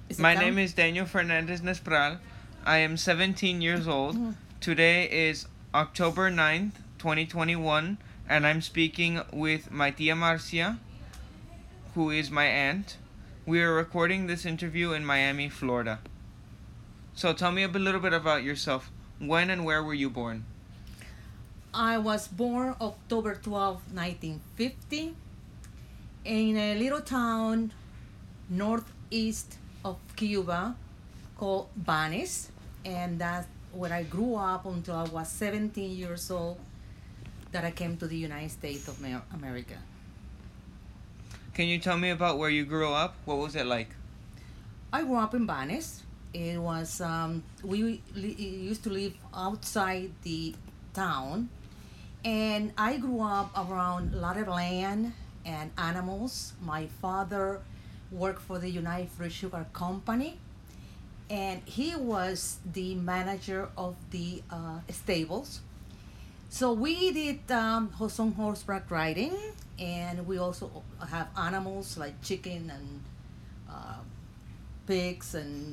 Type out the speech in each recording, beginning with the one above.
Is it My count? name is Daniel Fernandez Nespral. I am 17 years old. Today is October 9th, 2021, and I'm speaking with my tia Marcia, who is my aunt. We are recording this interview in Miami, Florida. So tell me a little bit about yourself. When and where were you born? I was born October 12, 1950, in a little town northeast of Cuba called Banes, and that's where I grew up until I was 17 years old that I came to the United States of America. Can you tell me about where you grew up? What was it like? I grew up in Banes. It was used to live outside the town, and I grew up around a lot of land and animals. My father worked for the United Fruit Sugar Company, and he was the manager of the stables. So we did some horseback riding, and we also have animals like chicken and uh, pigs and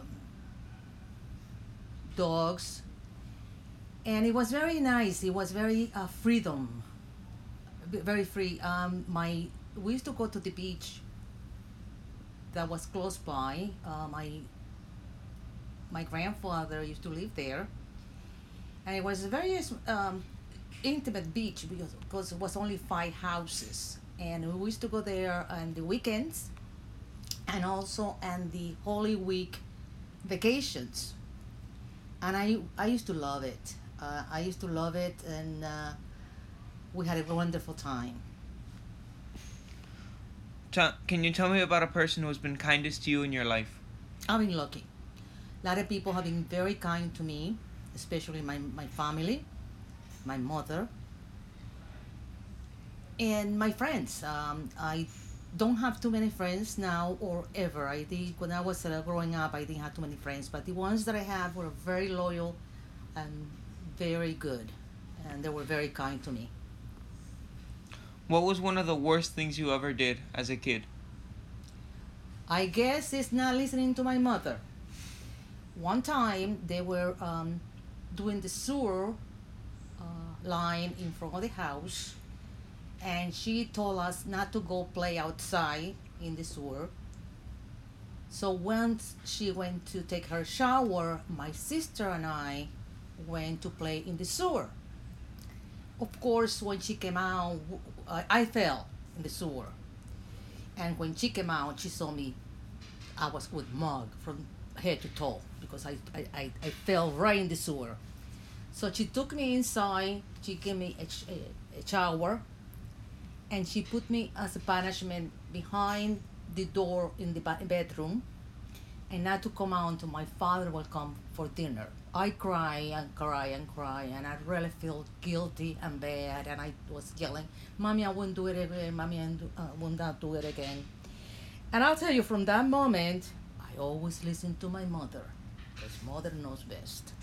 dogs, and it was very nice. It was very freedom, very free. My We used to go to the beach that was close by. My grandfather used to live there, and it was a very intimate beach because it was only 5 houses, and we used to go there on the weekends and also on the Holy Week vacations. And I used to love it. I used to love it, and we had a wonderful time. Can you tell me about a person who has been kindest to you in your life? I've been lucky. A lot of people have been very kind to me, especially my family, my mother, and my friends. I don't have too many friends now or ever. I did when I was growing up. I didn't have too many friends, but the ones that I have were very loyal and very good, and they were very kind to me. What was one of the worst things you ever did as a kid? I guess it's not listening to my mother. One time they were doing the sewer line in front of the house, and she told us not to go play outside in the sewer. So once she went to take her shower, my sister and I went to play in the sewer. Of course, when she came out, I fell in the sewer. And when she came out, she saw me. I was with mud from head to toe because I fell right in the sewer. So she took me inside. She gave me a shower, and she put me as a punishment behind the door in the bedroom, and not to come out until my father will come for dinner. I cry and cry and cry, and I really feel guilty and bad. And I was yelling, "Mommy, I won't do it again. Mommy, I will not do it again." And I'll tell you, from that moment, I always listen to my mother, because mother knows best.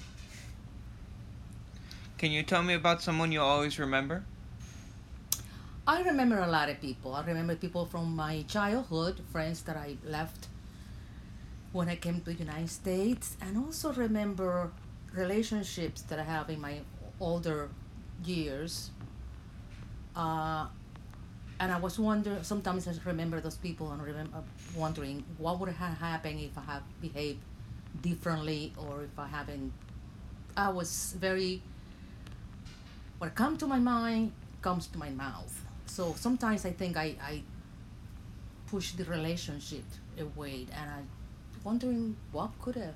Can you tell me about someone you always remember? I remember a lot of people. I remember people from my childhood, friends that I left when I came to the United States, and also remember relationships that I have in my older years. Uh, and I was wondering, sometimes I remember those people and remember wondering what would have happened if I had behaved differently, or if I haven't. I was very, what comes to my mind comes to my mouth. So sometimes I think I push the relationship away, and I wondering what could have.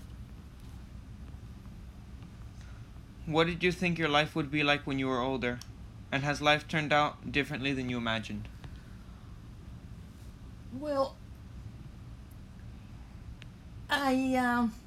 What did you think your life would be like when you were older? And has life turned out differently than you imagined? Well, I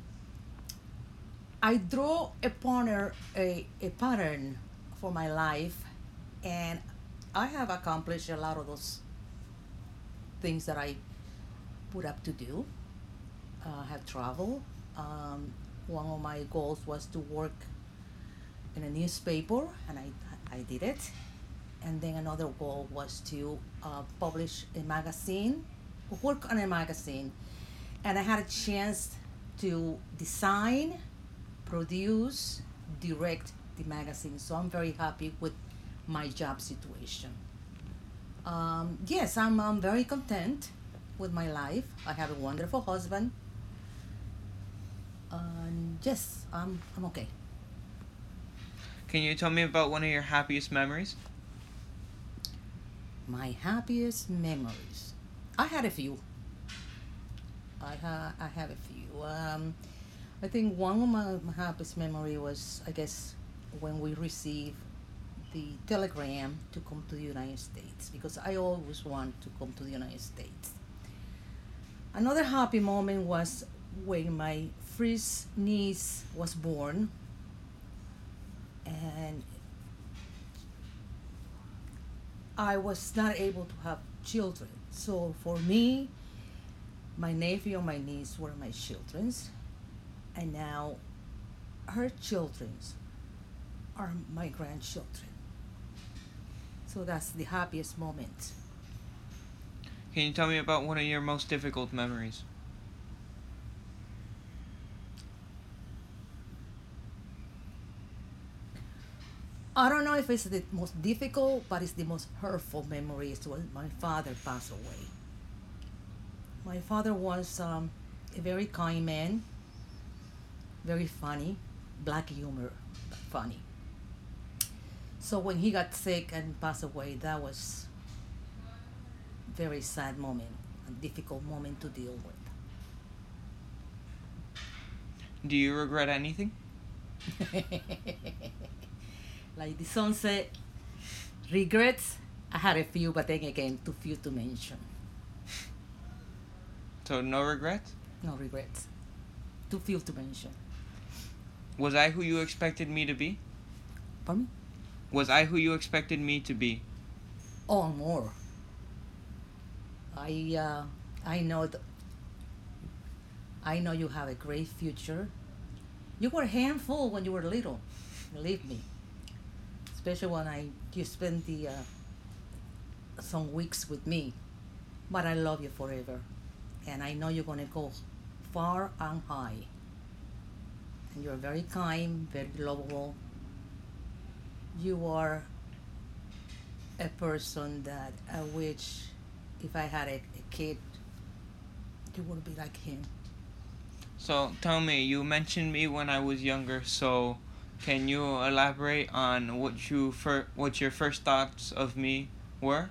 I draw upon a pattern for my life, and I have accomplished a lot of those things that I put up to do. I have traveled. One of my goals was to work in a newspaper, and I did it. And then another goal was to publish a magazine, work on a magazine. And I had a chance to design, produce, direct the magazine. So I'm very happy with my job situation. Yes, I'm very content with my life. I have a wonderful husband. And yes, I'm okay. Can you tell me about one of your happiest memories? My happiest memories. I had a few. I have a few. I think one of my happiest memory was, I guess, when we received the telegram to come to the United States, because I always want to come to the United States. Another happy moment was when my first niece was born, and I was not able to have children. So for me, my nephew and my niece were my children's, and now her children's are my grandchildren. So that's the happiest moment. Can you tell me about one of your most difficult memories? I don't know if it's the most difficult, but it's the most hurtful memory is when my father passed away. My father was a very kind man, very funny, black humor, but funny. So when he got sick and passed away, that was a very sad moment, a difficult moment to deal with. Do you regret anything? Like the song said, regrets, I had a few, but then again, too few to mention. So no regrets? No regrets. Too few to mention. Was I who you expected me to be? Pardon me? Was I who you expected me to be? Oh, more. I know I know you have a great future. You were a handful when you were little, believe me. Especially when you spent the some weeks with me. But I love you forever, and I know you're gonna go far and high. And you're very kind, very lovable. You are a person that I wish if I had a kid, it would be like him. So tell me, you mentioned me when I was younger, so can you elaborate on what your first thoughts of me were?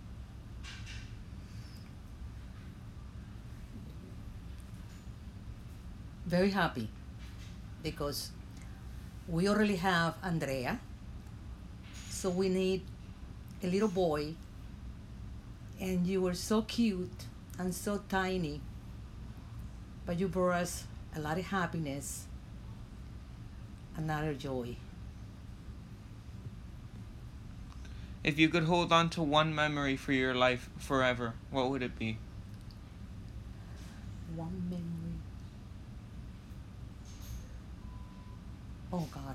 Very happy because we already have Andrea, so we need a little boy, and you were so cute and so tiny, but you brought us a lot of happiness, another joy. If you could hold on to one memory for your life forever, what would it be? One memory. Oh God.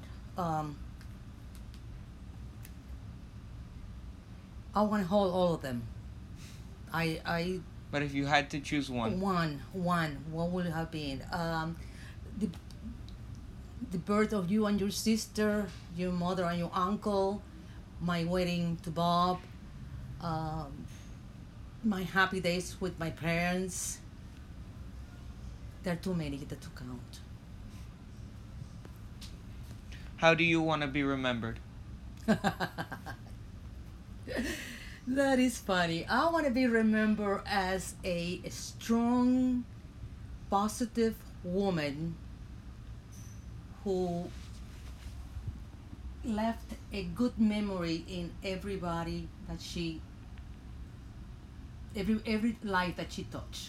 I want to hold all of them. I But if you had to choose one. one. What would it have been? The the birth of you and your sister, your mother and your uncle, my wedding to Bob, um, my happy days with my parents. There are too many to count. How do you want to be remembered? That is funny. I want to be remembered as a strong, positive woman who left a good memory in everybody that every life that she touched.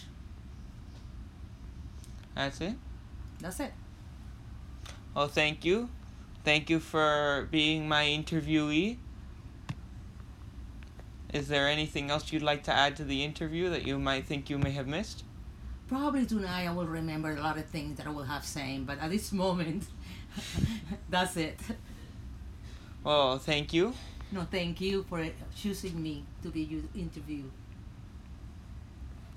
That's it? That's it. Well, thank you. Thank you for being my interviewee. Is there anything else you'd like to add to the interview that you might think you may have missed? Probably tonight I will remember a lot of things that I will have saying, but at this moment, that's it. Well, thank you. No, thank you for choosing me to be your interview.